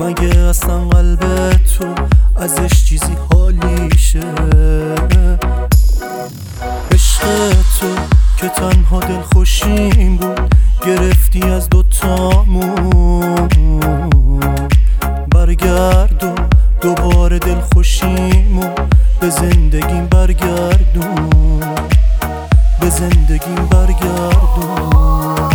مگه اصلا قلب تو ازش چیزی حالیشه؟ عشق تو که تنها دل خوشیم بود گرفتی از دوتامون. برگردون دوباره دل خوشیمو به زندگیم برگردون، به زندگیم برگردون.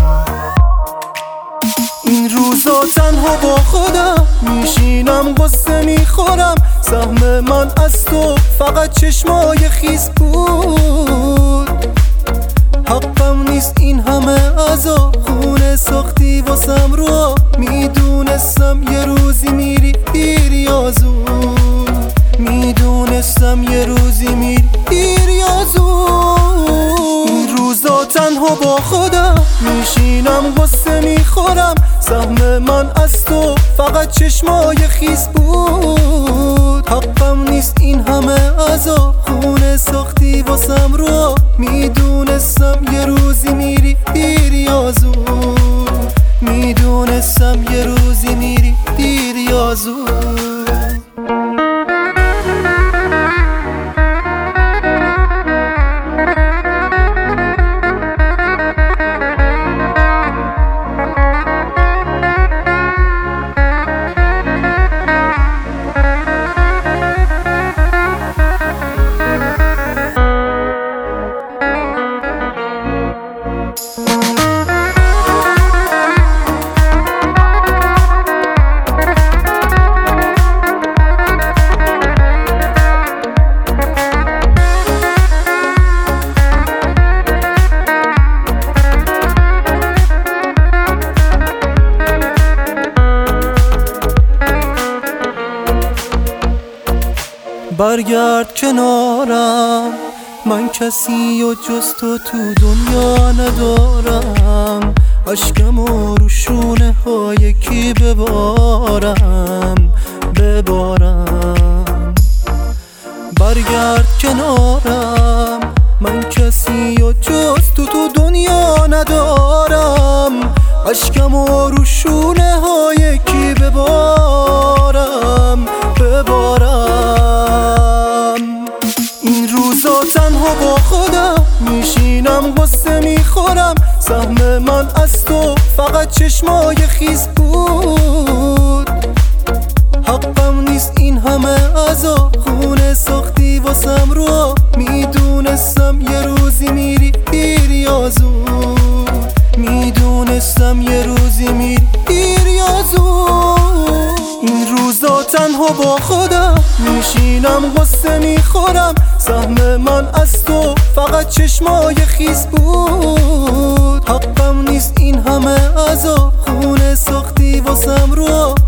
این روزا تنها با خودم میشینم قصه میخورم، سهم من از تو فقط چشمای خیس بود. حقم نیست این همه عذاب، خونه ساختی واسم رو میدونستم یه روزی میری دیر یا زود، میدونستم یه روزی میری دیر یا زود. این روزا تنها با خودم میشینم قصه میخورم، سهم من از تو فقط چشمای خیس بود. حقم نیست این همه عذاب، خونه ساختی واسم رو میدونستم یه روزی میری دیر یا زود، میدونستم یه روزی میری دیر یا زود. برگرد کنارم، من کسی و جز تو دنیا ندارم. اشکم و رو شونه های کی ببارم. برگرد کنارم، من کسی و جز تو دنیا ندارم. اشکم و رو شونه های کی ببارم. این روزا تنها با خودم میشینم قصه میخورم، سهم من از تو فقط چشمای خیس بود. حقم نیست این همه عذاب، خونه ساختی واسم رو میدونستم یه روزی میری دیر یا زود، میدونستم یه روزی میری دیر یا زود. این روزا تنها با خودم میشینم قصه میخورم، سهم من از تو فقط چشمای خیس بود. حقم نیست این همه عذاب، خونه ساختی واسم رو